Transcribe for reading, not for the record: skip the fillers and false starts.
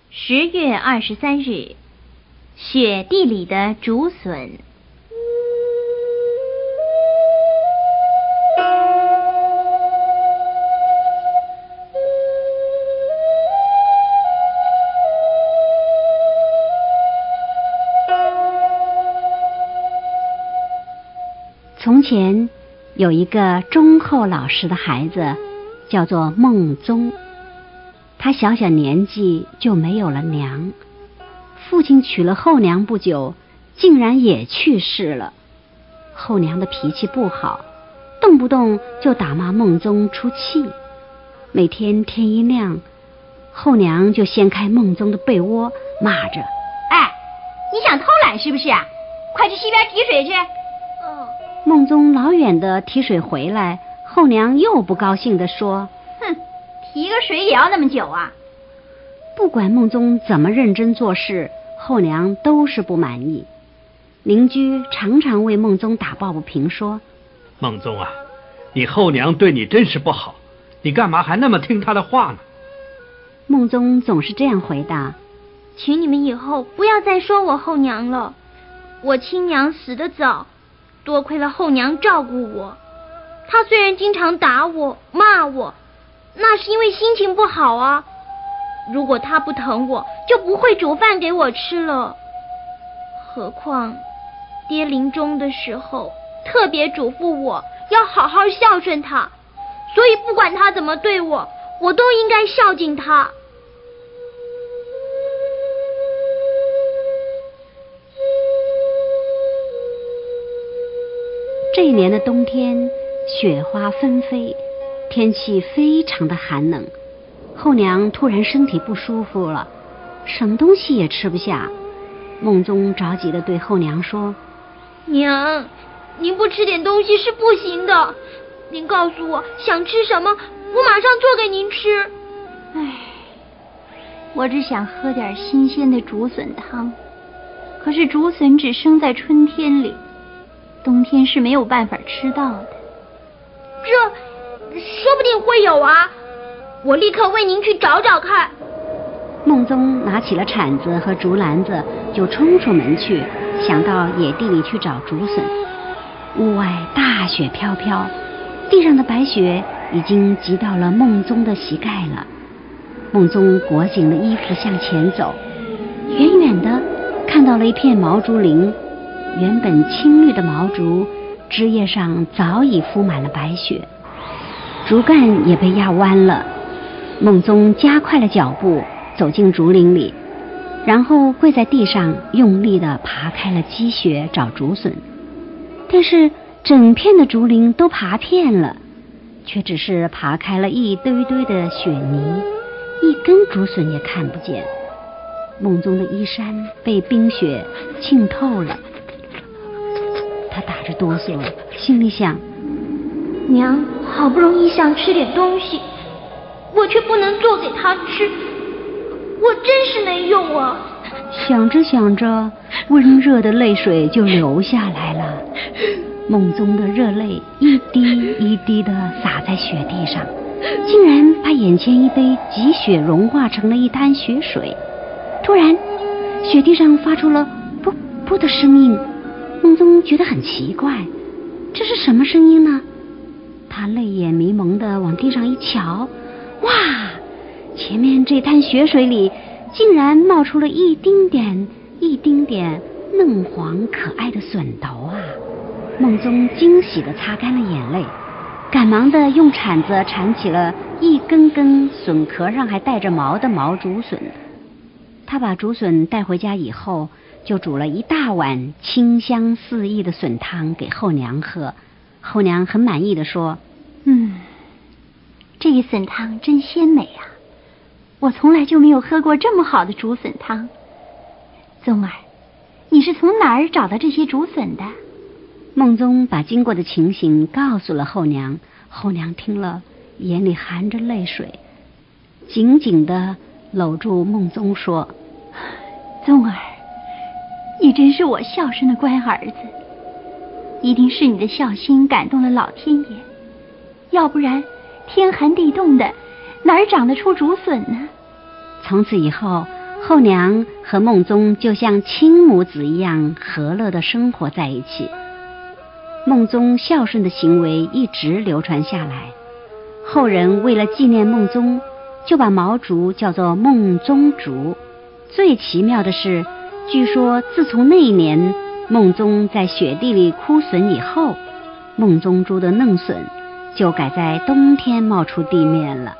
10月23日，雪地里的竹笋。 从前有一个忠厚老实的孩子，叫做孟宗。他小小年纪就没有了娘，父亲娶了后娘不久，竟然也去世了。后娘的脾气不好，动不动就打骂孟宗出气。每天天一亮，后娘就掀开孟宗的被窝，骂着：“ 哎，你想偷懒是不是啊？快去溪边提水去。” 孟宗老远的提水回来，后娘又不高兴地说：“ 哼，提个水也要那么久啊！” 不管孟宗怎么认真做事，后娘都是不满意。邻居常常为孟宗打抱不平，说：“ 孟宗啊，你后娘对你真是不好，你干嘛还那么听她的话呢？” 孟宗总是这样回答：“ 请你们以后不要再说我后娘了，我亲娘死得早，多亏了后娘照顾我。她虽然经常打我骂我，那是因为心情不好啊。如果她不疼我，就不会煮饭给我吃了。何况爹临终的时候特别嘱咐我要好好孝顺他，所以不管他怎么对我，我都应该孝敬他。” 这一年的冬天，雪花纷飞，天气非常的寒冷。后娘突然身体不舒服了，什么东西也吃不下。孟宗着急地对后娘说：“ 娘，您不吃点东西是不行的，您告诉我想吃什么，我马上做给您吃。” 唉，我只想喝点新鲜的竹笋汤，可是竹笋只生在春天里，冬天是没有办法吃到的。 这说不定会有啊，我立刻为您去找找看。 孟宗拿起了铲子和竹篮子，就冲出门去，想到野地里去找竹笋。屋外大雪飘飘，地上的白雪已经积到了孟宗的膝盖了。孟宗裹紧了衣服向前走，远远的看到了一片毛竹林，原本青绿的毛竹枝叶上早已铺满了白雪，竹竿也被压弯了。孟宗加快了脚步走进竹林里，然后跪在地上用力地爬开了积雪找竹笋。但是整片的竹林都爬遍了，却只是爬开了一堆堆的雪泥，一根竹笋也看不见。孟宗的衣衫被冰雪浸透了，他打着哆嗦，心里想： 娘好不容易想吃点东西，我却不能做给他吃，我真是没用啊！ 想着想着，温热的泪水就流下来了。孟宗的热泪一滴一滴地洒在雪地上，竟然把眼前一堆积雪融化成了一滩雪水。突然，雪地上发出了噗噗的声音。孟宗觉得很奇怪，这是什么声音呢？他泪眼迷蒙地往地上一瞧，哇！前面这滩雪水里竟然冒出了一丁点一丁点嫩黄可爱的笋头啊！孟宗惊喜地擦干了眼泪，赶忙地用铲子铲起了一根根笋壳上还带着毛的毛竹笋。他把竹笋带回家以后，就煮了一大碗清香四溢的笋汤给后娘喝。后娘很满意地说：“ 这个笋汤真鲜美啊，我从来就没有喝过这么好的竹笋汤。宗儿，你是从哪儿找到这些竹笋的？” 孟宗把经过的情形告诉了后娘，后娘听了眼里含着泪水，紧紧地搂住孟宗说：“ 宗儿，你真是我孝顺的乖儿子，一定是你的孝心感动了老天爷，要不然天寒地冻的，哪儿长得出竹笋呢？”从此以后， 后娘和孟宗就像亲母子一样和乐地生活在一起。孟宗孝顺的行为一直流传下来，后人为了纪念孟宗，就把毛竹叫做孟宗竹。最奇妙的是，据说自从那一年孟宗在雪地里枯笋以后，孟宗竹的嫩笋就改在冬天冒出地面了。